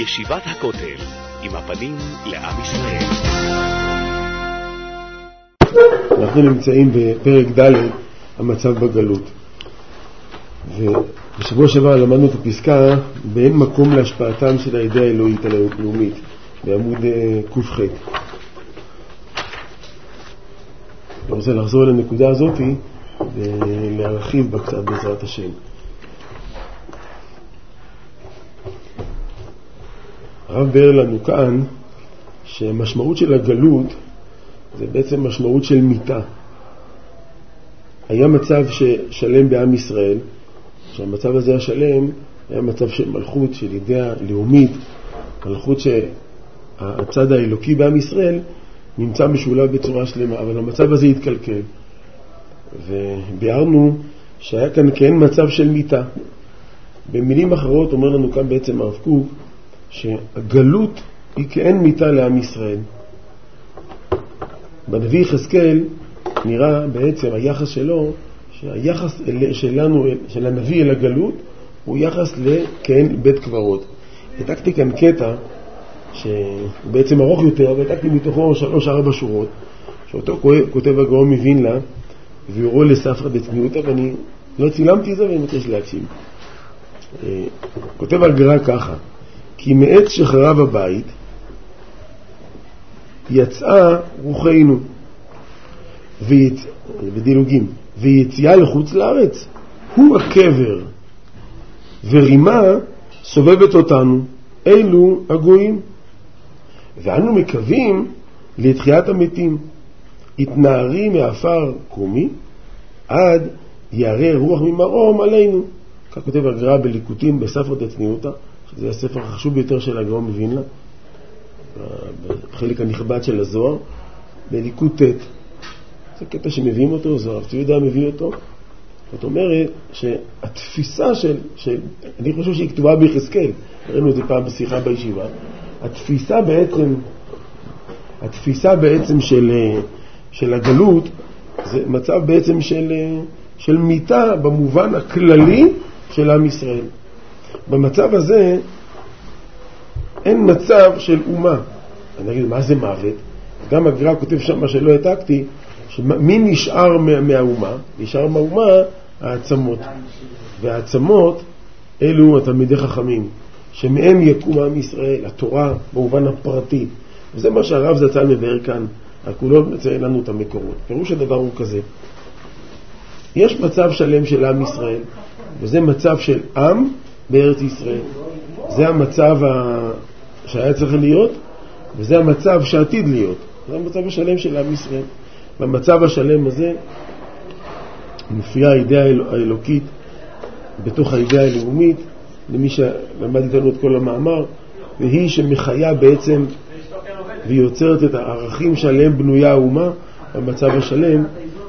ישיבת הכותל, עם הפנים לעם ישראל. אנחנו נמצאים בפרק ד', המצב בגלות. ובשבוע שעבר למדנו את הפסקה באין מקום להשפעתם של הידיעה האלוהית הלאומית, בעמוד ק"ח. אני רוצה לחזור לנקודה הזאת ולהרחיב בה קצת בעזרת השם. הרב באר לנו כאן שהמשמעות של הגלות זה בעצם משמעות של מיתה. היה מצב שלם בעם ישראל, שהמצב הזה השלם היה מצב של מלכות, של אידאה לאומית, מלכות שהצד האלוקי בעם ישראל נמצא משולב בצורה שלמה, אבל המצב הזה התקלקל. וביארנו שהיה כאן כן מצב של מיתה. במילים אחרות אומר לנו כאן בעצם הרב קוק שהגלות היא כאין מיתה לעם ישראל. בנביא יחזקאל נראה בעצם היחס שלו, שהיחס שלנו, של הנביא אל הגלות, הוא יחס לכאין בית קברות. העתקתי כאן קטע שבעצם ארוך יותר, והעתקתי מתוכו 3-4 שורות, שאותו כותב הגאון מווילנה, ויורו לספרא דצניעותא, ואני לא צילמתי את זה ואני מבקש להקשיב. כותב הגר"א ככה: כי מעץ שחרב הבית יצאה רוחנו, ודילוגים, ויציאה לחוץ לארץ הוא הקבר, ורימה סובבת אותנו, אלו הגויים, ואנו מקווים לתחיית המתים, התנערי מאפר קומי עד ירא רוח ממרום עלינו. כך כותב הגר"א בליקוטים בספרא דצניעותא, שזה הספר החשוב ביותר של הגאון מווילנה, בחלק הנכבד של הזוהר, בליקוט ט'. זה קטע שמביאים אותו, זוהר הרב צבי יהודה מביא אותו. זאת אומרת שהתפיסה אני חושב שהיא כתובה ביחזקאל, ראינו את זה פעם בשיחה בישיבה, התפיסה בעצם של הגלות זה מצב בעצם של מיתה במובן הכללי של עם ישראל. במצב הזה אין מצב של אומה. אני אגיד, מה זה מוות? גם הגר"א כותב שם מה שלא העתקתי, מי נשאר מהאומה? נשאר מהאומה העצמות. והעצמות אלו התלמידי חכמים, שמהם יקום עם ישראל, התורה במובן הפרטי. וזה מה שהרב זצ"ל מבאר כאן, הכולו מציין לנו את המקורות. פירוש הדבר הוא כזה: יש מצב שלם של עם ישראל, וזה מצב של עם בארץ ישראל. זה המצב שהיה צריך להיות, וזה המצב שעתיד להיות. זה המצב השלם של עם ישראל. במצב השלם הזה מופיעה האידאה האלוקית בתוך האידאה הלאומית, למי שלמד איתנו את כל המאמר, והיא שמחיה בעצם ויוצרת את הערכים שעליהם בנויה האומה. במצב השלם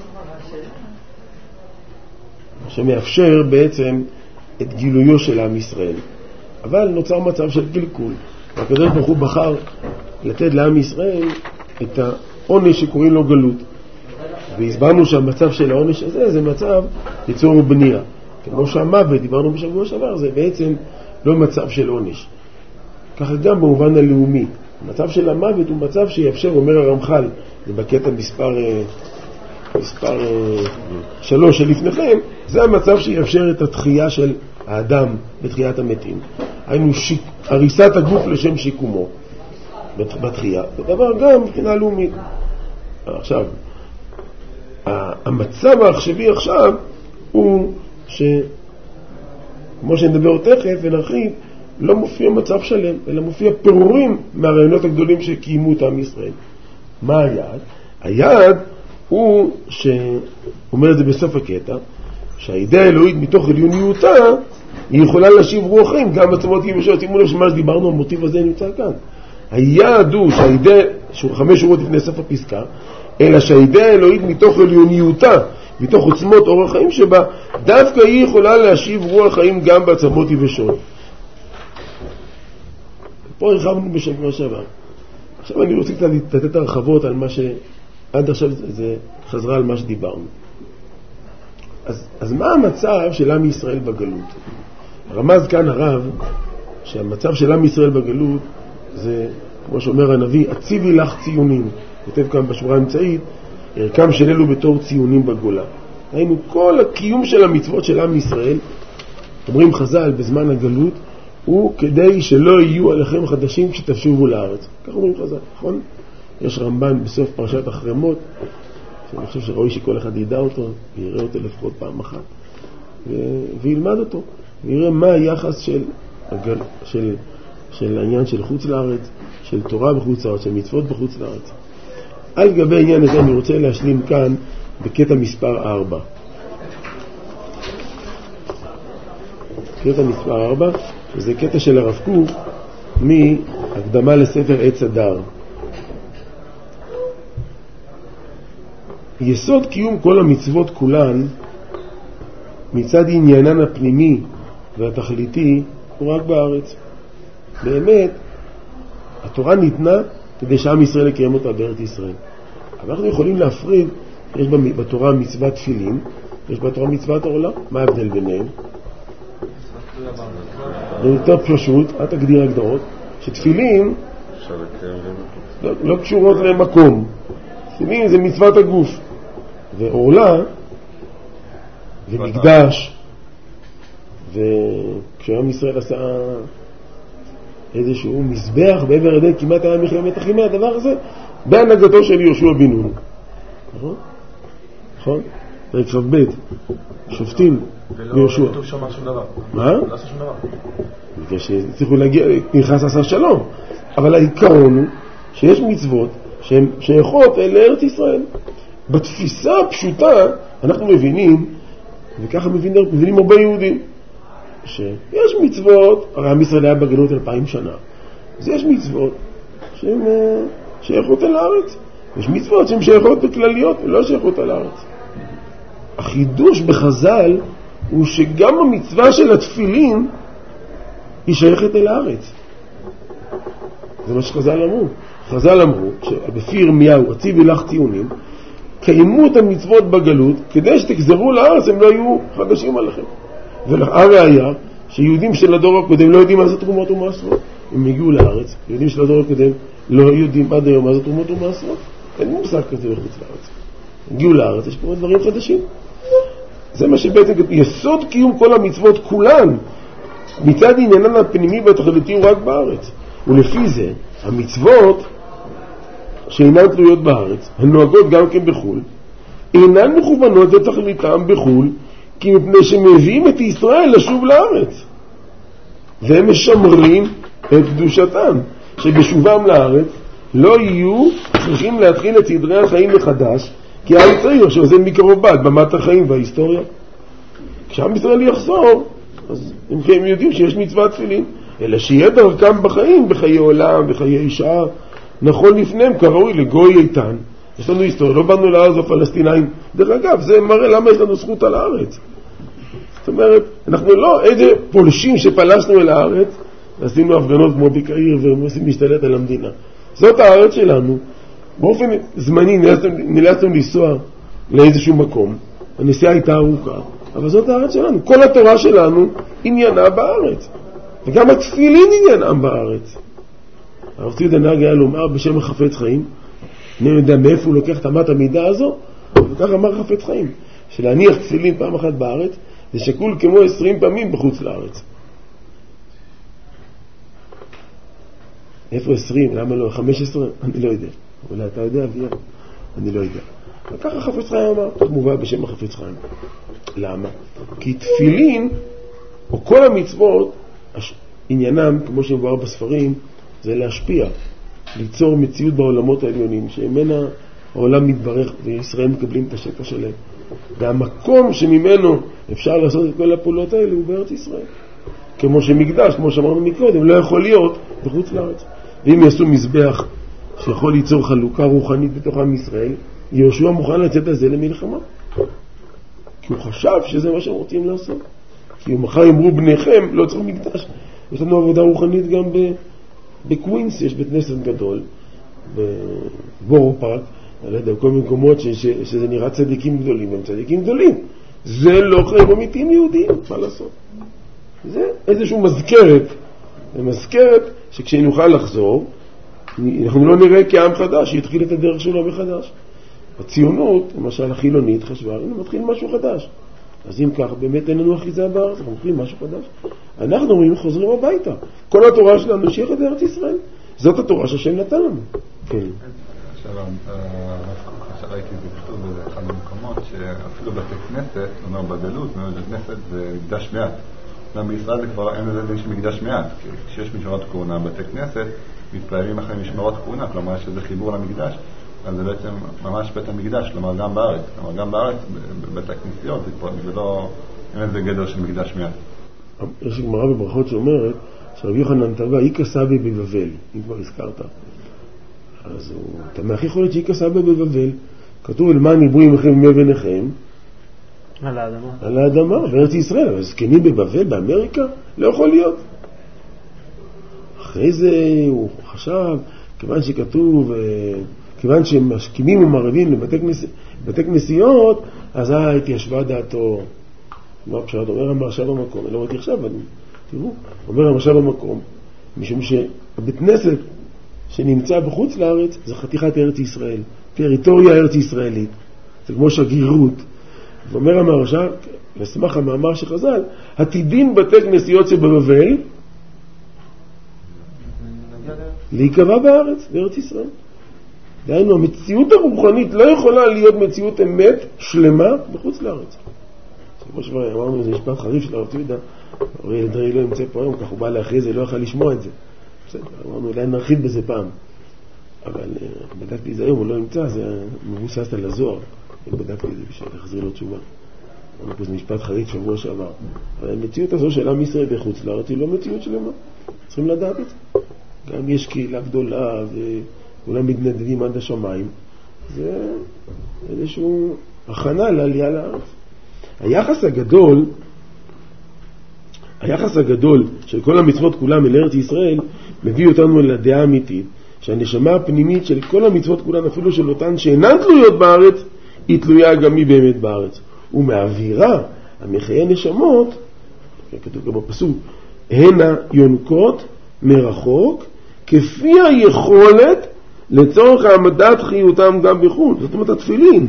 שמאפשר בעצם את גילויו של עם ישראל. אבל נוצר מצב של קלקול, והקדוש ברוך הוא בחר לתת לעם ישראל את העונש שקוראים לו גלות. והסברנו שהמצב של העונש הזה זה מצב ליצור בנייה. כמו שהמוות, דיברנו בשבוע שעבר, זה בעצם לא מצב של עונש. ככה גם במובן הלאומי. המצב של המוות הוא מצב שיאפשר, אומר הרמח"ל, זה בקטע מספר 3 שלפניכם, זה המצב שיאפשר את התחייה של האדם בתחיית המתים. היינו הריסת הגוף לשם שיקומו בתחייה. זה דבר גם מבחינה לאומית. עכשיו, המצב העכשווי עכשיו הוא כמו שנדבר תכף ונרחיב, לא מופיע מצב שלם, אלא מופיע פירורים מהרעיונות הגדולים שקיימו את עם ישראל. מה היעד? היעד הוא שאומר את זה בסוף הקטע, שהאידאה האלוהית מתוך עליוניותה היא יכולה להשיב רוח חיים גם בעצמות יבשות. שימו לב שמה שדיברנו, המוטיב הזה נמצא כאן. היעד הוא שהאידאה, 5 שורות לפני סוף הפסקה, אלא שהאידאה האלוהית מתוך עליוניותה, מתוך עוצמות אורח חיים שבה, דווקא היא יכולה להשיב רוח חיים גם בעצמות יבשות. פה הרחבנו בשבוע שעבר. עכשיו אני רוצה קצת לתת הרחבות על מה שעד עכשיו זה חזרה על מה שדיברנו. אז מה המצב של עם ישראל בגלות? רמז כאן הרב שהמצב של עם ישראל בגלות זה, כמו שאומר הנביא, הציבי לך ציונים. כותב כאן בשורה האמצעית, ערכם של אלו בתור ציונים בגולה. היינו כל הקיום של המצוות של עם ישראל, אומרים חז"ל בזמן הגלות, הוא כדי שלא יהיו עליכם חדשים כשתשובו לארץ. כך אומרים חז"ל, נכון? יש רמב"ן בסוף פרשת החרמות, שאני חושב שראוי שכל אחד ידע אותו, ויראה אותו לפחות פעם אחת, וילמד אותו, ויראה מה היחס של העניין של חוץ לארץ, של תורה בחוץ לארץ, של מצוות בחוץ לארץ. על גבי העניין הזה אני רוצה להשלים כאן בקטע מספר 4. קטע מספר 4, שזה קטע של הרב קוק מהקדמה לספר עץ הדר. יסוד קיום כל המצוות כולן מצד עניינן הפנימי והתכליתי הוא רק בארץ. באמת התורה ניתנה כדי שעם ישראל יקיים אותה בארץ ישראל. אבל אנחנו יכולים להפריד, יש בתורה מצוות תפילין, יש בתורה מצוות עורלה. מה ההבדל ביניהם? זה יותר פשוט, את תגדיר הגדרות, שתפילין לא קשורות למקום. תפילין זה מצוות הגוף, ועורלה ומקדש, וכשעם ישראל עשה איזשהו מזבח בעבר ידי כמעט היה מלחמת אחים, הדבר הזה בהנהגתו של יהושע בן נון. נכון? פרק כ"ב, שופטים ויהושע. ולא כתוב שם שום דבר. מה? לא עשה שום דבר. בגלל שצריכו להגיע, פנחס עשה שלום. אבל העיקרון הוא שיש מצוות שהן שייכות לארץ ישראל. בתפיסה הפשוטה אנחנו מבינים, וככה מבינים הרבה יהודים, שיש מצוות, הרי עם ישראל היה בגלות 2000 שנה, אז יש מצוות שהן שייכות אל הארץ, יש מצוות שהן שייכות בכלליות ולא שייכות אל הארץ. החידוש בחז"ל הוא שגם המצווה של התפילין היא שייכת אל הארץ. זה מה שחז"ל אמרו. חז"ל אמרו שבפי ירמיהו הציבי לך ציונים, קיימו את המצוות בגלות כדי שתחזרו לארץ הם לא יהיו חדשים עליכם. והראיה שיהודים של הדור הקודם לא יודעים מה זה תרומות ומעשרות. הם הגיעו לארץ, יהודים של הדור הקודם לא יודעים עד היום מה זה תרומות ומעשרות. אין מושג כזה בחוץ לארץ. הגיעו לארץ, יש פה דברים חדשים. זה מה שבעצם יסוד קיום כל המצוות כולן מצד עניינן הפנימי והתכליתי הוא רק בארץ. ולפי זה המצוות שאינן תלויות בארץ, הנוהגות גם כן בחול, אינן מכוונות לתכליתם בחול, כי מפני שמביאים את ישראל לשוב לארץ, והם משמרים את קדושתם, שבשובם לארץ לא יהיו צריכים להתחיל את סדרי החיים מחדש, כי העם צעיר שעוזר מקרוב בד במת החיים וההיסטוריה. כשעם ישראל יחזור, אז הם יודעים שיש מצוות תפילין, אלא שיהיה דרכם בחיים, בחיי עולם, בחיי אישה, נכון לפניהם כראוי לגוי איתן. יש לנו היסטוריה, לא באנו לארץ הפלסטינאים. דרך אגב, זה מראה למה יש לנו זכות על הארץ. זאת אומרת, אנחנו לא איזה פולשים שפלשנו אל הארץ, ועשינו הפגנות כמו בקהיר ועושים להשתלט על המדינה. זאת הארץ שלנו. באופן זמני נאלצנו לנסוע לאיזשהו מקום. הנסיעה הייתה ארוכה, אבל זאת הארץ שלנו. כל התורה שלנו עניינה בארץ. וגם התפילין עניינם בארץ. הרב צבי דנהג היה לומר בשם החפץ חיים, אני יודע מאיפה הוא לוקח את אמת המידה הזו, וכך אמר חפץ חיים, שלהניח תפילין פעם אחת בארץ, זה שקול כמו 20 פעמים בחוץ לארץ. איפה 20? למה לא 15? אני לא יודע. אולי אתה יודע, אביה? אני לא יודע. וככה חפץ חיים אמר, מובא בשם החפץ חיים. למה? כי תפילין, או כל המצוות, עניינם, כמו שמבואר בספרים, זה להשפיע, ליצור מציאות בעולמות העליונים, שממנה העולם מתברך וישראל מקבלים את השפע שלהם. והמקום שממנו אפשר לעשות את כל הפעולות האלה הוא בארץ ישראל. כמו שמקדש, כמו שאמרנו מקודם, לא יכול להיות בחוץ לארץ. ואם יעשו מזבח שיכול ליצור חלוקה רוחנית בתוך עם ישראל, יהושע מוכן לצאת על זה למלחמה. כי הוא חשב שזה מה שהם רוצים לעשות. כי הוא מחר אמרו בניכם, לא צריך מקדש. יש לנו עבודה רוחנית גם בקווינס, יש בית כנסת גדול, בבורו פארק, אני יודע, כל מיני מקומות שזה נראה צדיקים גדולים, הם צדיקים גדולים. זה לא חיים אמיתיים יהודים, מה לעשות? זה איזשהו מזכרת זה מזכרת שכשנוכל לחזור, אנחנו לא נראה כעם חדש, שיתחיל את הדרך שלו מחדש. הציונות, למשל החילונית, חשבה, הנה מתחיל משהו חדש. אז אם כך, באמת אין לנו אחיזה בארץ, אנחנו מתחילים משהו חדש. אנחנו אומרים, חוזרים הביתה. כל התורה שלנו שייכת לארץ ישראל. זאת התורה שהשם נתן לנו. כן. עכשיו ראיתי בכתוב באחד המקומות, שאפילו בתי כנסת, זאת אומרת בגלות, בתי כנסת זה מקדש מעט. גם בישראל זה כבר אין לזה דין של מקדש מעט. כשיש משמרות כהונה, בתי כנסת מתפעלים אחרי משמרות כהונה, כלומר יש איזה חיבור למקדש. אז זה בעצם ממש בית המקדש, כלומר גם בארץ. כלומר גם בארץ, בבית הכנסיות, זה לא, אין איזה גדר של מקדש מעט. יש גמרא בברכות שאומרת, שרבי יוחנן טבע, איקה סבא בבבל, אם כבר הזכרת. אז אתה מהכי יכול להיות שאיקה סבא בבבל. כתוב, למען עברו עמכם ימי בניכם. על האדמה. על האדמה, בארץ ישראל. אבל זקנים בבבל, באמריקה, לא יכול להיות. אחרי זה הוא חשב, כיוון שכתוב, כיוון שהם משכימים ומערבים לבתי כנסיות, אז התיישבה דעתו. מה פשט? אומר המרשה במקום. אני לא ראיתי עכשיו, תראו, אומר המרשה במקום. משום שהבית כנסת שנמצא בחוץ לארץ, זה חתיכת ארץ ישראל. טריטוריה ארץ ישראלית. זה כמו שגרירות. ואומר המרשה, לסמך המאמר שחז"ל, עתידים בתי כנסיות שבבבל, להיקבע בארץ, בארץ ישראל. דהיינו, המציאות הרוחנית לא יכולה להיות מציאות אמת שלמה בחוץ לארץ. כמו שאמרנו, זה משפט חריף של הרב יהודה, אורי אדרי לא ימצא פה היום, כך הוא בא לאחרי זה, לא יכל לשמוע את זה. בסדר, אמרנו, אולי נרחיב בזה פעם. אבל בדקתי את זה היום, הוא לא ימצא, זה מבוסס על הזוהר. בדקתי את זה בשביל להחזיר לו תשובה. אמרנו פה, זה משפט חריף שבוע שעבר. אבל המציאות הזו של עם ישראל בחוץ לארץ היא לא מציאות שלמה. צריכים לדעת את זה. גם יש קהילה גדולה וכולם מתנדבים עד השמיים. זה איזשהו הכנה לעלייה לארץ. היחס הגדול של כל המצוות כולם אל ארץ ישראל מביא אותנו לדעה האמיתית שהנשמה הפנימית של כל המצוות כולן, אפילו של אותן שאינן תלויות בארץ, היא תלויה גם היא באמת בארץ. ומהאווירה המחיי נשמות, כתוב גם בפסוק, הנה יונקות מרחוק כפי היכולת לצורך העמדת חיותם גם בחו"ל. זאת אומרת התפילין.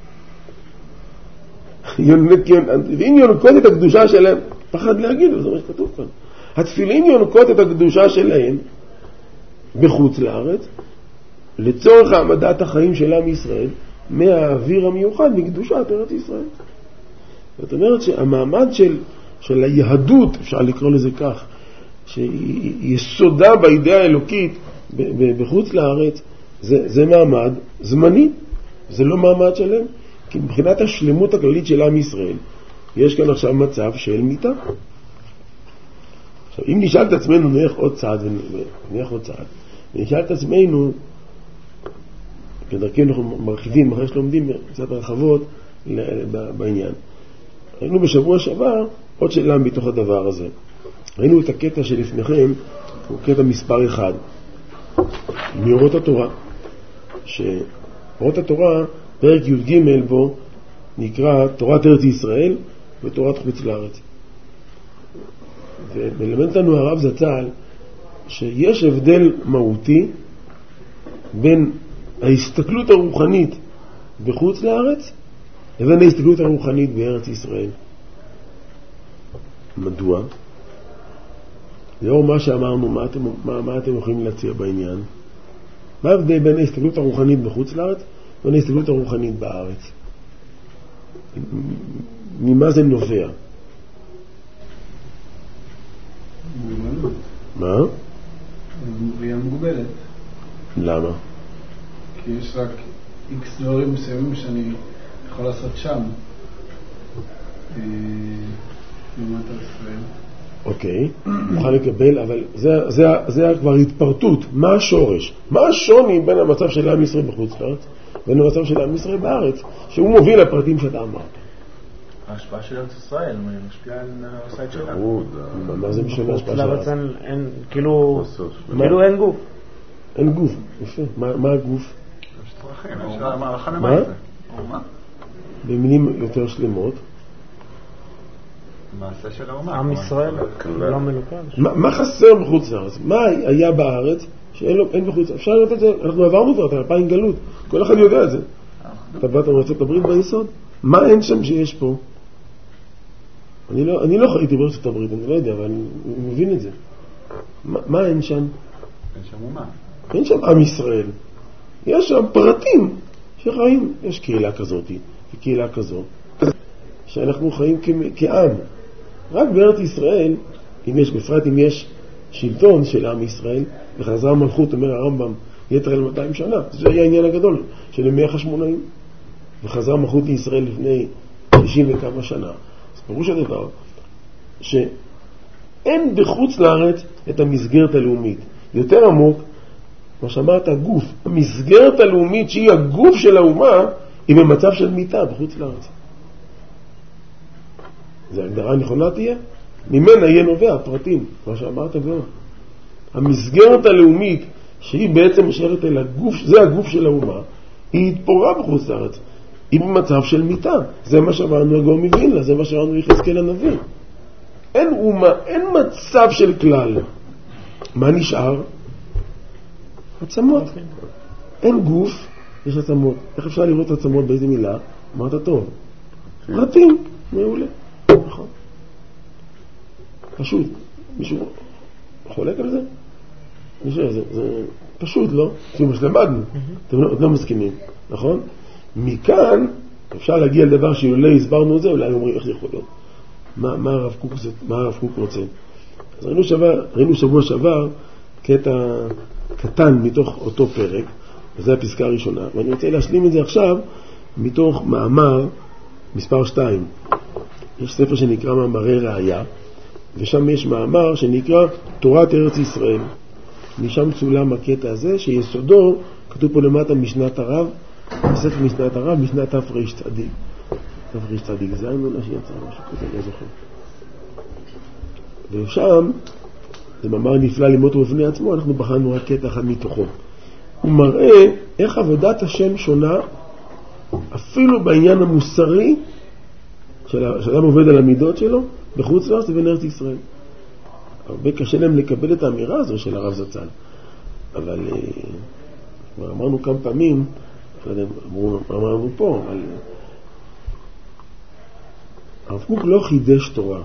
ואם יונקות את הקדושה שלהם, פחד להגיד, אבל זה מה שכתוב כאן. התפילין יונקות את הקדושה שלהם בחוץ לארץ, לצורך העמדת החיים של עם ישראל, מהאוויר המיוחד מקדושת ארץ ישראל. זאת אומרת שהמעמד של היהדות, אפשר לקרוא לזה כך, שיסודה באידאה האלוקית בחוץ לארץ, זה מעמד זמני, זה לא מעמד שלם. כי מבחינת השלמות הכללית של עם ישראל, יש כאן עכשיו מצב של מיטה. עכשיו, אם נשאל את עצמנו, נלך עוד צעד, ונשאל את עצמנו, כדרכנו אנחנו מרחיבים, אחרי שלומדים קצת רחבות בעניין. ראינו בשבוע שעבר עוד שאלה מתוך הדבר הזה. ראינו את הקטע שלפניכם, הוא קטע מספר 1, מאורות התורה. שאורות התורה, פרק י"ג בו, נקרא תורת ארץ ישראל ותורת חוץ לארץ. ומלמד לנו הרב זצ"ל שיש הבדל מהותי בין ההסתכלות הרוחנית בחוץ לארץ לבין ההסתכלות הרוחנית בארץ ישראל. מדוע? לאור מה שאמרנו, מה אתם יכולים להציע בעניין? מה ההבדל בין ההסתכלות הרוחנית בחוץ לארץ לבין ההסתכלות הרוחנית בארץ? ממה זה נובע? מוגבלות. מה? היא מוגבלת. למה? כי יש רק איקס דברים מסוימים שאני יכול לעשות שם. לעומת ישראל. אוקיי, נוכל לקבל, אבל זה כבר התפרטות. מה השורש? מה השוני בין המצב של עם ישראל בחוץ לארץ בין המצב של עם ישראל בארץ, שהוא מוביל לפרטים שאתה אמרת? ההשפעה של ארץ ישראל משפיעה על הסייט שלנו. מה זה משנה ההשפעה של ארץ? כאילו אין גוף. אין גוף, יפה. מה הגוף? יש צרכים, יש מערכה למעשה. במילים יותר שלמות. המעשה של האומה. עם ישראל, לא מלוכד. מה חסר בחוץ לארץ? מה היה בארץ שאין בחוץ? אפשר לראות את זה, אנחנו עברנו כבר את 2000 גלות, כל אחד יודע את זה. אתה באת מארצות הברית ביסוד? מה אין שם שיש פה? אני לא חייתי בארצות הברית, אני לא יודע, אבל אני מבין את זה. מה אין שם? אין שם אומה. אין שם עם ישראל. יש שם פרטים שחיים. יש קהילה כזאת וקהילה כזאת, שאנחנו חיים כעם. רק בארץ ישראל, בפרט אם יש שלטון של עם ישראל, וחזרה מלכות, אומר הרמב"ם, יתר אל 200 שנה. זה היה העניין הגדול של ימי החשמונאים. וחזרה מלכות לישראל לפני 90 וכמה שנה. אז פירוש הדבר שאין בחוץ לארץ את המסגרת הלאומית. יותר עמוק, מה שאמרת, הגוף. המסגרת הלאומית שהיא הגוף של האומה, היא במצב של מיטה בחוץ לארץ. זו הגדרה נכונה תהיה? ממנה יהיה נובע הפרטים, מה שאמרת גם. המסגרת הלאומית שהיא בעצם משארת אל הגוף, זה הגוף של האומה, היא התפוררה בחוץ לארץ. היא במצב של מיטה. זה מה שאמרנו הגאון מווילנה, זה מה שאמרנו יחזקאל הנביא. אין אומה, אין מצב של כלל. מה נשאר? עצמות. אין גוף, יש עצמות. איך אפשר לראות עצמות באיזה מילה? אמרת טוב. פרטים, מעולה. נכון. פשוט. מישהו חולק על זה? זה פשוט, לא? זה מה שלמדנו. אתם לא מסכימים, נכון? מכאן אפשר להגיע לדבר שאולי הסברנו את זה, אולי אומרים איך זה יכול להיות. מה הרב קוק רוצה? אז ראינו שבוע שעבר קטע קטן מתוך אותו פרק, וזו הפסקה הראשונה, ואני רוצה להשלים את זה עכשיו מתוך מאמר מספר 2. יש ספר שנקרא מאמרי ראיה, ושם יש מאמר שנקרא תורת ארץ ישראל. משם צולם הקטע הזה, שיסודו, כתוב פה למטה משנת הרב, ספר משנת הרב, משנת תר"ש צדיק. תר"ש צדיק, זה היינו לה שיצא משהו כזה, לא זוכר. ושם, זה מאמר נפלא ללמוד בפני עצמו, אנחנו בחנו רק קטע אחד מתוכו. הוא מראה איך עבודת השם שונה, אפילו בעניין המוסרי, שאדם עובד על המידות שלו, בחוץ לארץ ובין ארץ ישראל. הרבה קשה להם לקבל את האמירה הזו של הרב זצ"ל. אבל אמרנו כמה פעמים, אמרנו פה, אבל הרב קוק לא חידש תורה.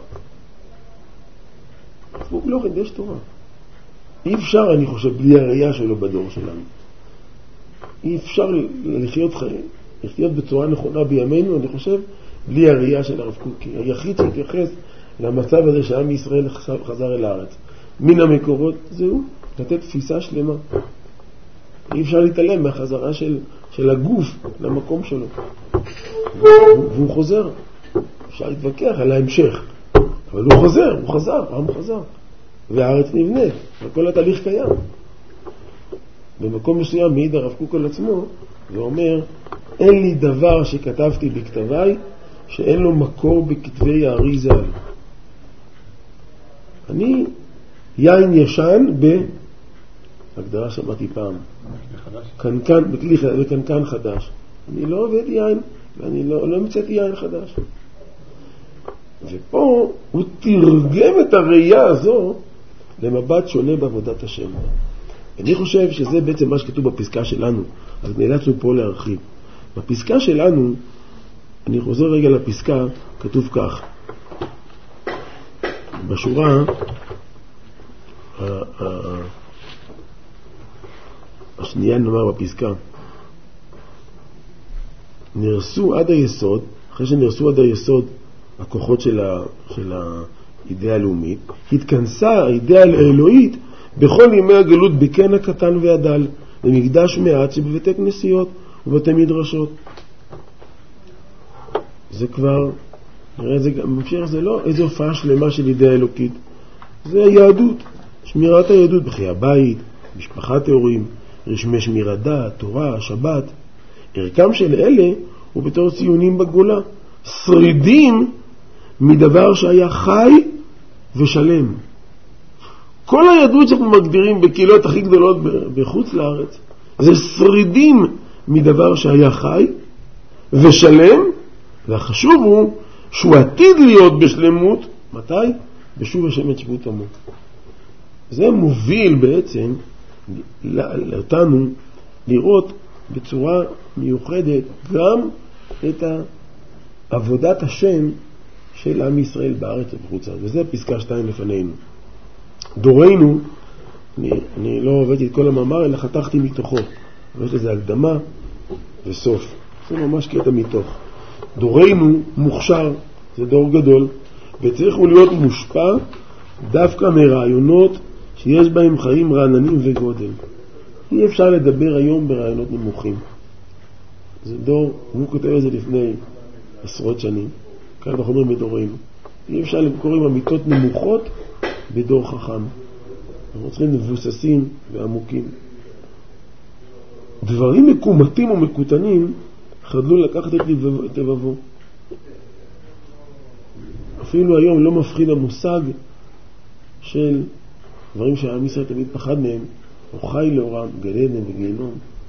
הרב קוק לא חידש תורה. אי אפשר, אני חושב, בלי הראייה שלו בדור שלנו. אי אפשר לחיות בצורה נכונה בימינו, אני חושב, בלי הראייה של הרב קוק. היחיד שהתייחס למצב הזה שעם ישראל חזר אל הארץ. מן המקורות זהו, לתת תפיסה שלמה. אי אפשר להתעלם מהחזרה של הגוף למקום שלו. והוא חוזר. אפשר להתווכח על ההמשך. אבל הוא חזר, העם חזר. והארץ נבנית, וכל התהליך קיים. במקום מסוים מעיד הרב קוק על עצמו, ואומר, אין לי דבר שכתבתי בכתביי, שאין לו מקור בכתבי הארי ז"ל. אני יין ישן הגדרה שמעתי פעם. קנקן, בקנקן חדש. אני לא עובד יין, ואני לא מצאתי יין חדש. ופה הוא תרגם את הראייה הזו למבט שונה בעבודת השם. אני חושב שזה בעצם מה שכתוב בפסקה שלנו, אז נאלצנו פה להרחיב. בפסקה שלנו, אני חוזר רגע לפסקה, כתוב כך. בשורה השנייה נאמר בפסקה, נרסו עד היסוד, אחרי שנרסו עד היסוד הכוחות של האידאה הלאומית, התכנסה האידאה האלוהית בכל ימי הגלות בקן הקטן והדל, במקדש מעט שבבתי כנסיות ובתי מדרשות. זה כבר, נראה זה גם ממשיך, זה לא איזו הופעה שלמה של אידאה אלוקית, זה היהדות, שמירת היהדות בחיי הבית, משפחה טהורים, רשמי שמירת דת, תורה, שבת. ערכם של אלה הוא בתור ציונים בגולה, שרידים מדבר שהיה חי ושלם. כל היהדות שאנחנו מגדירים בקהילות הכי גדולות בחוץ לארץ, זה שרידים מדבר שהיה חי ושלם, והחשוב הוא שהוא עתיד להיות בשלמות מתי? בשוב השם את שבות עמו. זה מוביל בעצם אותנו לראות בצורה מיוחדת גם את עבודת השם של עם ישראל בארץ ובחוצה. וזה פסקה 2 לפנינו. דורנו, אני לא עובדתי את כל המאמר, אלא חתכתי מתוכו. יש לזה הקדמה וסוף. זה ממש קטע מתוך. דורנו מוכשר, זה דור גדול, וצריך הוא להיות מושפע דווקא מרעיונות שיש בהם חיים רעננים וגודל. אי אפשר לדבר היום ברעיונות נמוכים. זה דור, הוא כותב את זה לפני עשרות שנים, כאן אנחנו אומרים בדורנו. אי אפשר למכור עם אמיתות נמוכות בדור חכם. אנחנו צריכים מבוססים ועמוקים. דברים מקומתים ומקוטנים חדלו לקחת את לבבו. אפילו היום לא מפחיד המושג של דברים שהעם ישראל תמיד פחד מהם, או חי לאורם, גן עדן וגיהנום.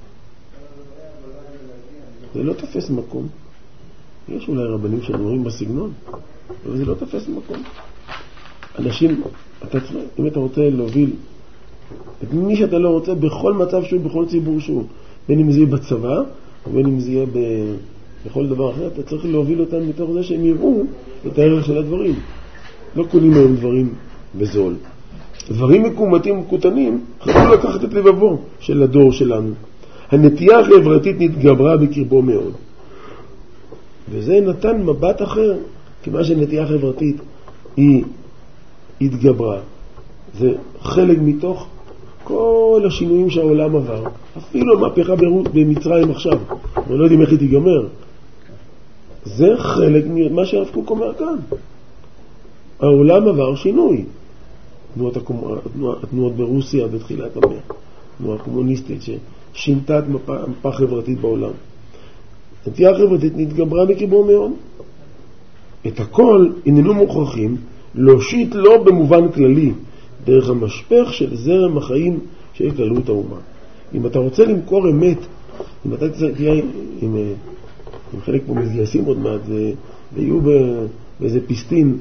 זה לא תופס מקום. יש אולי רבנים שנורים בסגנון, אבל זה לא תופס מקום. אנשים, אם אתה רוצה להוביל את מי שאתה לא רוצה, בכל מצב שהוא, בכל ציבור שהוא, בין אם זה יהיה בצבא, או בין אם זה יהיה בכל דבר אחר, אתה צריך להוביל אותם מתוך זה שהם יראו את הערך של הדברים. לא קונים מהם דברים בזול. דברים מקומתים ומקוטנים חייבו לקחת את לבבו של הדור שלנו. הנטייה החברתית נתגברה בקרבו מאוד. וזה נתן מבט אחר, כמה שנטייה חברתית היא התגברה. זה חלק מתוך כל השינויים שהעולם עבר. אפילו המהפכה במצרים עכשיו. אנחנו לא יודעים איך היא תיגמר. זה חלק ממה שהרב קוק אומר כאן. העולם עבר שינוי. התנועות ברוסיה בתחילת המאה. תנועה קומוניסטית ששינתה את מפה חברתית בעולם. הנטייה החברתית נתגברה בקרבו מאוד. את הכל איננו מוכרחים להושיט לו במובן כללי, דרך המשפך של זרם החיים של כללות האומה. אם אתה רוצה למכור אמת, אם אתה תהיה עם חלק פה מגייסים עוד מעט ויהיו באיזה פיסטין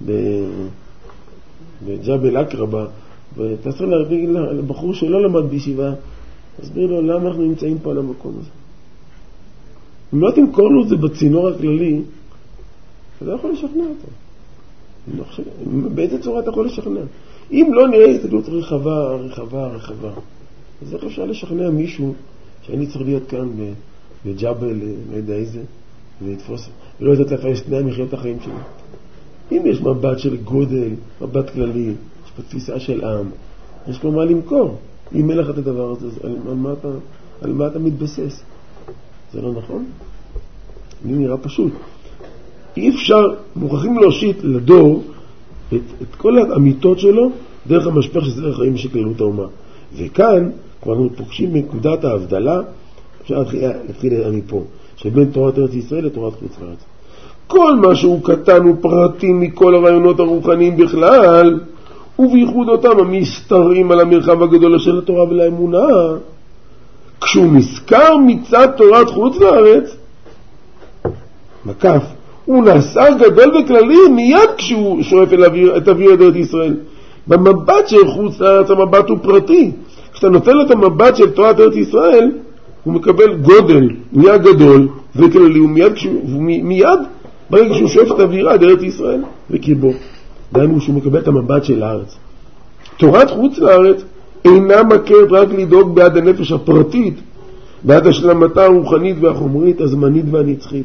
בג'בל אקרבה, ואתה צריך להגיד לבחור שלא למד בישיבה, תסביר לו למה אנחנו נמצאים פה על המקום הזה. אם לא תמכור לו את זה בצינור הכללי, אתה לא יכול לשכנע אותו. באיזה צורה אתה יכול לשכנע? אם לא נראה הסתכלות רחבה, אז איך אפשר לשכנע מישהו שאני צריך להיות כאן בג'בל, לא יודע איזה, ולתפוס, ולא יודעת לפלסטינים לחיות את החיים שלי. אם יש מבט של גודל, מבט כללי, יש פה תפיסה של עם, יש פה מה למכור. אם אין לך את הדבר הזה, על מה אתה מתבסס? זה לא נכון? זה נראה פשוט. אי אפשר, מוכרחים להושיט לדור את כל האמיתות שלו דרך המשפך של זרם החיים של כללות האומה. וכאן, כבר אנחנו פוגשים בנקודת ההבדלה, אפשר להתחיל מפה, שבין תורת ארץ ישראל לתורת חוץ לארץ. כל מה שהוא קטן ופרטי מכל הרעיונות הרוחניים בכלל, ובייחוד אותם המסתרעים על המרחב הגדול של התורה ולאמונה, כשהוא נזכר מצד תורת חוץ לארץ, מקף, הוא נעשה גדול וכללי מיד כשהוא שואף את אוויר ארץ ישראל. במבט של חוץ לארץ המבט הוא פרטי. כשאתה נותן לו את המבט של תורת ארץ ישראל, הוא מקבל גודל, נהיה גדול וכללי, ומיד ברגע שהוא שואף את אווירה עד ארץ ישראל וקיבו. דהיינו שהוא מקבל את המבט של הארץ. תורת חוץ לארץ אינה מכרת רק לדאוג בעד הנפש הפרטית, בעד השלמתה הרוחנית והחומרית, הזמנית והנצחית.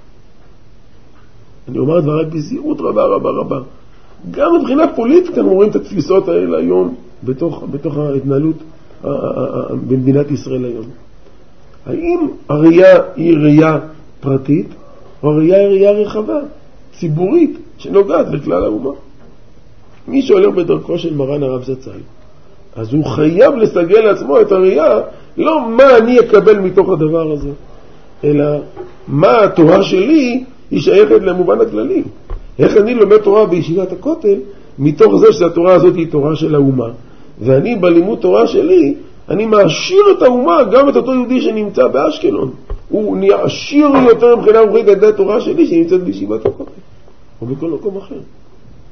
אני אומר דברי בזהירות רבה. גם מבחינה פוליטית אנחנו רואים את התפיסות האלה היום בתוך ההתנהלות במדינת ישראל היום. האם הראייה היא ראייה פרטית, או הראייה היא ראייה רחבה, ציבורית, שנוגעת לכלל האומה? מי שהולך בדרכו של מרן הרב זצ"ל, אז הוא חייב לסגל לעצמו את הראייה, לא מה אני אקבל מתוך הדבר הזה, אלא מה התורה שלי היא שייכת למובן הכללי. איך אני לומד תורה בישיבת הכותל, מתוך זה שהתורה הזאת היא תורה של האומה, ואני בלימוד תורה שלי, אני מעשיר את האומה, גם את אותו יהודי שנמצא באשקלון. הוא נהיה עשיר יותר מבחינה רוחנית על ידי התורה שלי שנמצאת בישיבת הכותל, או בכל מקום אחר.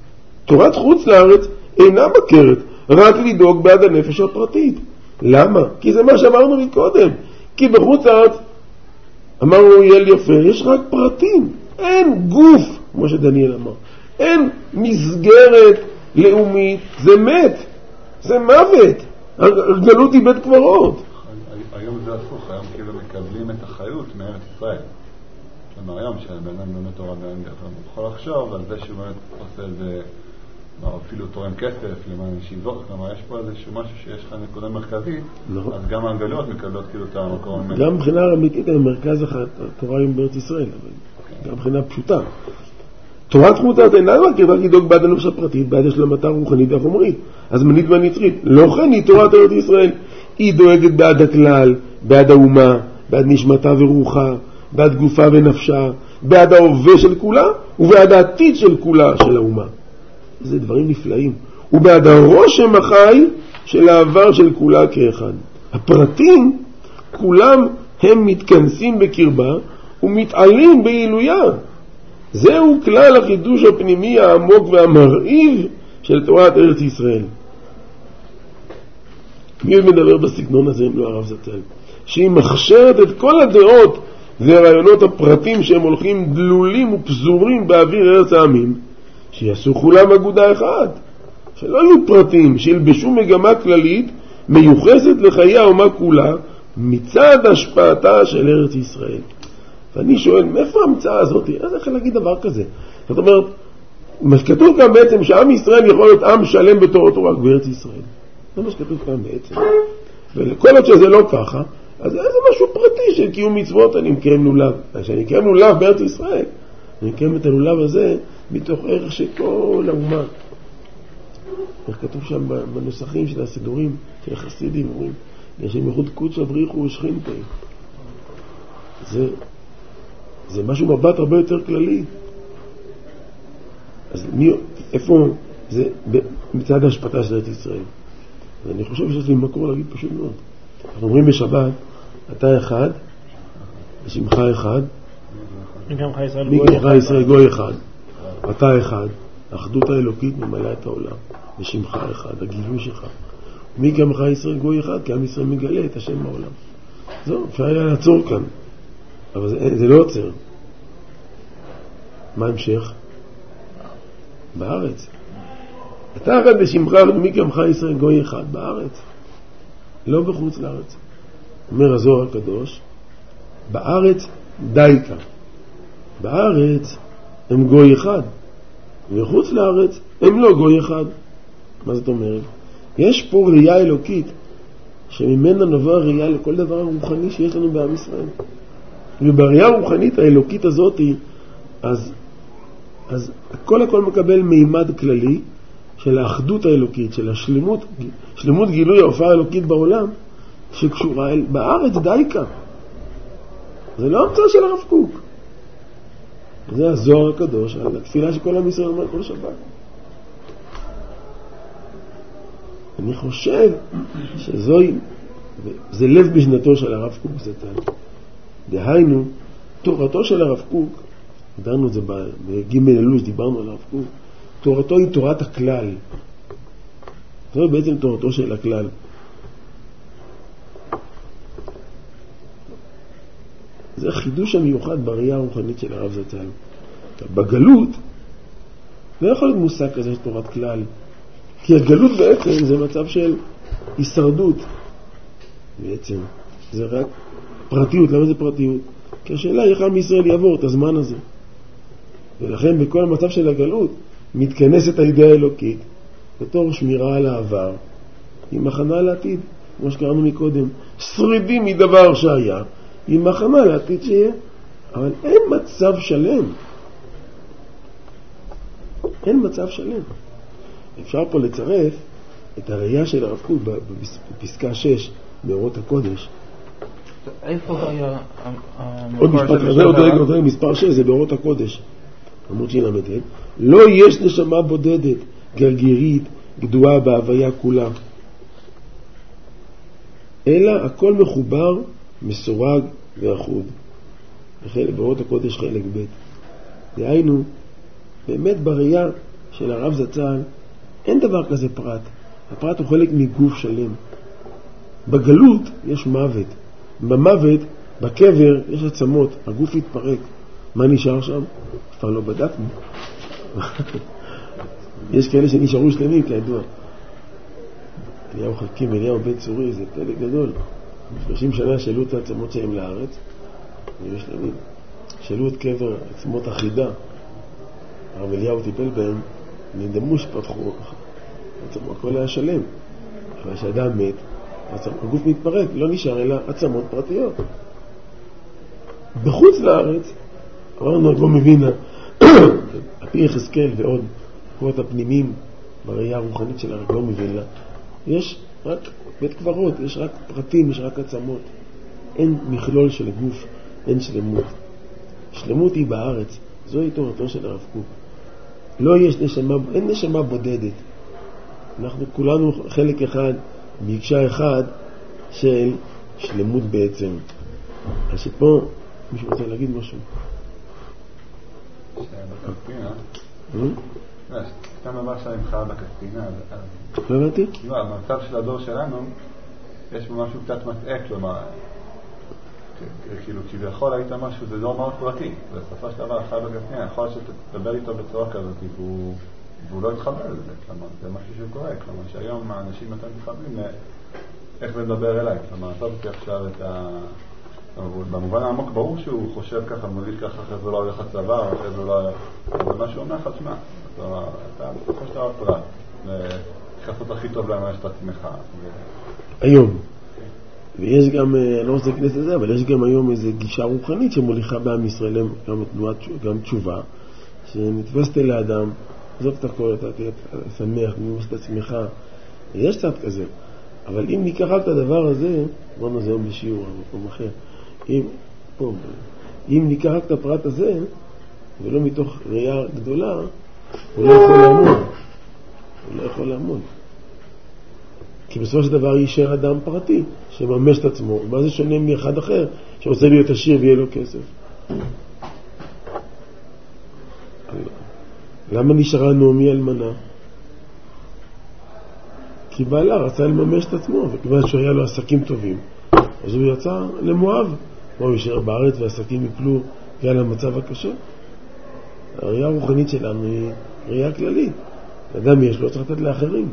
תורת חוץ לארץ אינה מכרת, רק לדאוג בעד הנפש הפרטית. למה? כי זה מה שאמרנו מקודם. כי בחוץ לארץ, אמרנו יל יפה, יש רק פרטים. אין גוף, כמו שדניאל אמר. אין מסגרת לאומית, זה מת. זה מוות. הגלות היא בית קברות. היום זה הפוך, היום כאילו מקבלים את החיות מארץ ישראל. כלומר היום שהבן אדם לומד תורה באנגליה, הוא יכול לחשוב על זה שהוא באמת עושה איזה, אפילו תורם כסף למען ישיבות, כלומר יש פה איזשהו משהו שיש לך נקודה מרכזית, אז גם האנגליות מקבלות כאילו את המקום. גם מבחינה אמיתית המרכז התורה היום בארץ ישראל, אבל גם מבחינה פשוטה. תורת חוץ לארץ אינה מכרת, רק לדאוג בעד הנפש הפרטית, בעד השלמתה הרוחנית והחומרית, הזמנית והנצחית. לא כן היא תורת ארץ ישראל. היא דואגת בעד הכלל, בעד האומה, בעד נשמתה ורוחה, בעד גופה ונפשה, בעד ההווה של כולה ובעד העתיד של כולה של האומה. זה דברים נפלאים. ובעד הרושם החי של העבר של כולה כאחד. הפרטים כולם הם מתכנסים בקרבה ומתעלים בעילויה. זהו כלל החידוש הפנימי העמוק והמרהיב של תורת ארץ ישראל. מי מדבר בסגנון הזה אם לא הרב זצ"ל? שהיא מכשרת את כל הדעות והרעיונות הפרטים שהם הולכים דלולים ופזורים באוויר ארץ העמים, שיעשו כולם אגודה אחד, שלא יהיו פרטים, שילבשו מגמה כללית מיוחסת לחיי האומה כולה מצד השפעתה של ארץ ישראל. ואני שואל, מאיפה ההמצאה הזאת? אז איך להגיד דבר כזה? זאת אומרת, כתוב כאן בעצם שעם ישראל יכול להיות עם שלם בתורתו רק בארץ ישראל. זה מה שכתוב כאן בעצם. וכל עוד שזה לא ככה, אז זה משהו פרטי של קיום מצוות. אני מקיים לולב. כשאני מקיים לולב בארץ ישראל, אני מקיים את הלולב הזה מתוך ערך של כל האומה. איך כתוב שם בנוסחים של הסידורים, של החסידים, אומרים, יש להם ייחוד קודש הבריחו ושכינתי. זה משהו מבט הרבה יותר כללי. אז איפה זה מצד ההשפעה של ארץ ישראל? ואני חושב שיש לי מקור להגיד פשוט מאוד. אנחנו אומרים בשבת, אתה אחד, ושמך אחד, מי גם ישראל גוי אחד, אתה אחד, האחדות האלוקית ממלאה את העולם, ושמך אחד, הגילוי שלך. מי גם ישראל גוי אחד, כי עם ישראל מגלה את השם בעולם. זהו, אפשר היה לעצור כאן, אבל זה לא עוצר. מה המשך? בארץ. אתה אחד בשמך, מי גם ישראל גוי אחד, בארץ. לא בחוץ לארץ. אומר הזוהר הקדוש, בארץ דייקה. בארץ הם גוי אחד, וחוץ לארץ הם לא גוי אחד. מה זאת אומרת? יש פה ראייה אלוקית, שממנה נובע ראייה לכל דבר הרוחני שיש לנו בעם ישראל. ובראייה הרוחנית האלוקית הזאת, אז הכל מקבל מימד כללי של האחדות האלוקית, של שלמות גילוי ההופעה האלוקית בעולם, שקשורה בארץ דייקה. זה לא המצאה של הרב קוק. זה הזוהר הקדוש, על התפילה שכל עם ישראל אומר כל שבת. אני חושב זה לב משנתו של הרב קוק זצ"ל. דהיינו, תורתו של הרב קוק, דנו את זה בג' אלול שדיברנו על הרב קוק, תורתו היא תורת הכלל. זו בעצם תורתו של הכלל. זה החידוש המיוחד בראייה הרוחנית של הרב זצ"ל. בגלות לא יכול להיות מושג כזה של תורת כלל, כי הגלות בעצם זה מצב של הישרדות. בעצם זה רק פרטיות. למה זה פרטיות? כי השאלה היא איך עם ישראל יעבור את הזמן הזה. ולכן בכל המצב של הגלות מתכנסת הידיעה האלוקית בתור שמירה על העבר עם הכנה לעתיד, כמו שקראנו מקודם, שרידים מדבר שהיה עם הכנה לעתיד שיהיה. אבל אין מצב שלם. אין מצב שלם. אפשר פה לצרף את הראייה של הרב קוק בפסקה 6 באורות הקודש. איפה היה עוד משפט כזה, עוד רגע, מספר 6 זה באורות הקודש, עמוד שלמד. לא יש נשמה בודדת, גרגירית, גדועה בהוויה כולה, אלא הכל מחובר, מסורג ואחוד. באורות הקודש חלק ב'. דהיינו, באמת בראייה של הרב זצ"ל, אין דבר כזה פרט. הפרט הוא חלק מגוף שלם. בגלות יש מוות. במוות, בקבר, יש עצמות. הגוף יתפרק. מה נשאר שם? אף פעם לא בדקנו. יש כאלה שנשארו שלמים, כידוע. אליהו חכים, אליהו בית צורי, זה פלא גדול. 30 שנה שאלו את העצמות שלהם לארץ, ויש שלמים. שאלו את קבר עצמות אחידה. הרב אליהו טיפל בהם, נדמו שפתחו, הכל היה שלם. אבל כשאדם מת, הגוף מתפרק, לא נשאר אלא עצמות פרטיות. בחוץ לארץ, אמרנו, לא מבינה, הפי יחזקאל ועוד קורות הפנימים בראייה הרוחנית של הרב לא מבינה, יש רק בית קברות, יש רק פרטים, יש רק עצמות. אין מכלול של גוף, אין שלמות. שלמות היא בארץ, זוהי תורתו של הרב קוק. לא יש נשמה, אין נשמה בודדת. אנחנו כולנו חלק אחד, מקשה אחד של שלמות בעצם. אז שפה מישהו רוצה להגיד משהו. בקסטינה, סתם אמר שאני חייב בקסטינה. לא הבנתי? לא, המצב של הדור שלנו, יש בו משהו קצת מטעה, כלומר, כאילו, כביכול היית משהו, זה לא מאוד פרטי. בסופו של דבר, חייב בקסטינה, יכול להיות שתדבר איתו בצורה כזאת, והוא לא יתחבר לזה, כלומר, זה משהו שקורה, כלומר, שהיום האנשים יותר מתחברים איך לדבר אליי, כלומר, אתה בקי עכשיו את במובן העמוק ברור שהוא חושב ככה, מוליד ככה, אחרי זה לא הולך לצבא, אחרי זה לא הולך, זה מה שהוא אומר לך, תשמע, אתה בסופו של דבר פרט, לחסות הכי טוב לממש את עצמך. היום. ויש גם, לא רוצה להיכנס לזה, אבל יש גם היום איזו גישה רוחנית שמוליכה בעם ישראל גם תשובה, שנתפסת לאדם, זאת את הכל, אתה תהיה שמח, ממש את עצמך, יש קצת כזה. אבל אם ניקח רק את הדבר הזה, בוא נעשה היום בשיעור, במקום אחר, אם ניקח רק את הפרט הזה, ולא מתוך ראייה גדולה, הוא לא יכול לעמוד. הוא לא יכול לעמוד. כי בסופו של דבר יישאר אדם פרטי, שממש את עצמו. מה זה שונה מאחד אחר, שרוצה להיות עשיר ויהיה לו כסף? למה נשארה נעמי אלמנה? כי בעלה רצה לממש את עצמו, וכיוון שהיה לו עסקים טובים, אז הוא יצא למואב. הוא יישאר בארץ והעסקים יפלו בגלל המצב הקשה. הראייה הרוחנית שלנו היא ראייה כללית. אדם יש לו, צריך לתת לאחרים.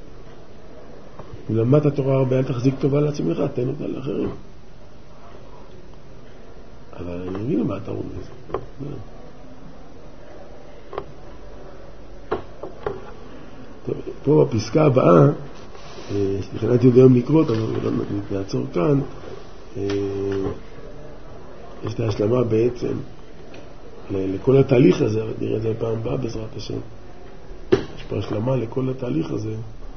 אם למדת התורה הרבה, אל תחזיק טובה לעצמך, תן אותה לאחרים. אבל אני מבין מה אתה אומר בזה. טוב, פה בפסקה הבאה, שתכנתי עוד היום לקרות, אבל נעצור כאן, יש את ההשלמה בעצם לכל התהליך הזה, נראה את זה פעם הבאה בעזרת השם. יש פה השלמה לכל התהליך הזה.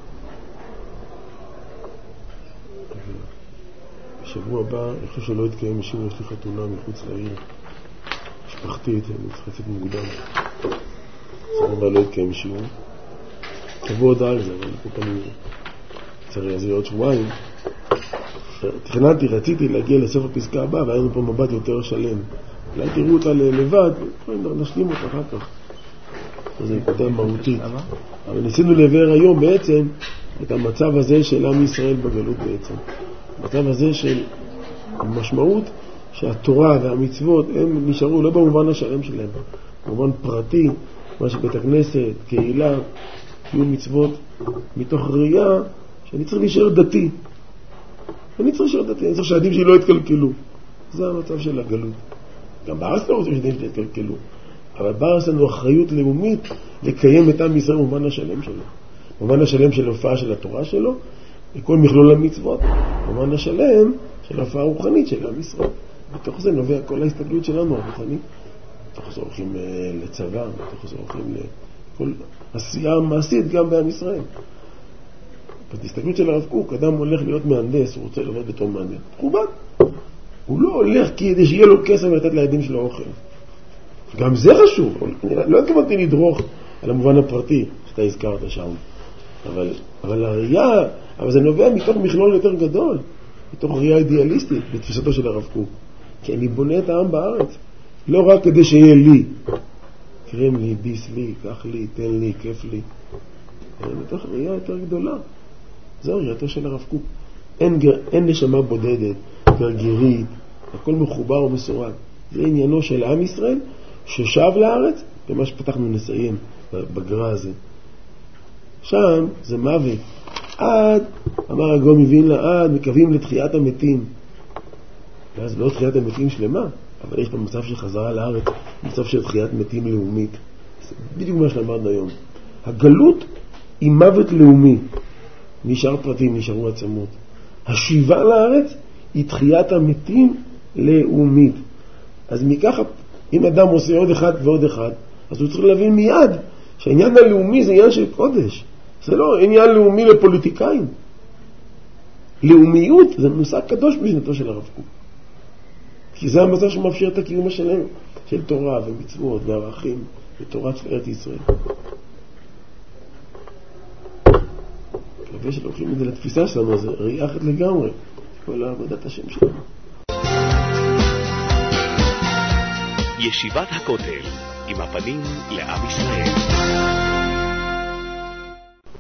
בשבוע הבא, אני חושב שלא יתקיים משום, יש לי חתונה מחוץ לעיר. משפחתית, אני צריך לצאת מוקדם. בשבוע הבא לא יתקיים משום. תבוא הודעה על זה, אבל פה פעמים צריך להזיר עוד שבועיים. תכננתי, רציתי להגיע לסוף הפסקה הבאה, והיינו פה מבט יותר שלם. אולי תראו אותה לבד, נשלים אותה אחר כך. זה יותר מהותית. אבל ניסינו לעבר היום בעצם את המצב הזה של עם ישראל בגלות בעצם. המצב הזה של המשמעות שהתורה והמצוות הם נשארו לא במובן השלם שלהם, במובן פרטי, מה שבית הכנסת, קהילה, קיום מצוות, מתוך ראייה שאני צריך להישאר דתי. אני צריך שהעדים שלי לא יתקלקלו. זה המצב של הגלות. גם בארץ לא רוצים שהעדים שלי יתקלקלו. אבל בארץ לנו אחריות לאומית לקיים את עם ישראל במובן השלם שלו. במובן השלם של הופעה של התורה שלו, וכל מכלול המצוות. במובן השלם של ההופעה הרוחנית של עם ישראל. בתוך זה נובע כל ההסתכלות שלנו הרוחנית. בתוך זה הולכים לצבא, בתוך זה הולכים לכל עשייה מעשית גם בעם ישראל. בהסתכלות של הרב קוק, אדם הולך להיות מהנדס, הוא רוצה לעבוד בתור מהנדס. מכובד. הוא לא הולך כדי שיהיה לו כסף ולתת לילדים שלו אוכל. גם זה חשוב. לא התכוונתי לדרוך על המובן הפרטי שאתה הזכרת שם. אבל הראייה, אבל זה נובע מתוך מכלול יותר גדול, מתוך ראייה אידיאליסטית בתפיסתו של הרב קוק. כי אני בונה את העם בארץ. לא רק כדי שיהיה לי, קרם לי, ביס לי, קח לי, תן לי, כיף לי. מתוך ראייה יותר גדולה. זו ראייתו של הרב קוק. אין נשמה בודדת, גרגירית, הכל מחובר ומסורג. זה עניינו של עם ישראל ששב לארץ, ומה שפתחנו נסיים בגרע הזה. שם זה מוות. עד, אמר הגאון מווילנה, עד מקווים לתחיית המתים. ואז לא תחיית המתים שלמה, אבל יש במצב של חזרה לארץ, מצב של תחיית מתים לאומית. זה בדיוק מה שלמדנו היום. הגלות היא מוות לאומי. נשאר פרטים, נשארו עצמות. השיבה לארץ היא תחיית המתים לאומית. אז מככה, אם אדם עושה עוד אחד ועוד אחד, אז הוא צריך להבין מיד שהעניין הלאומי זה עניין של קודש. זה לא עניין לאומי לפוליטיקאים. לאומיות זה מושג קדוש בשנתו של הרב קוק. כי זה המצב שמאפשר את הקיום השלם של תורה ומצוות וערכים ותורת ארץ ישראל. מקווה שלוקחים את זה לתפיסה שלנו, זה ראייה אחת לגמרי, כל עבודת השם שלנו. ישיבת הכותל, עם הפנים לעם ישראל.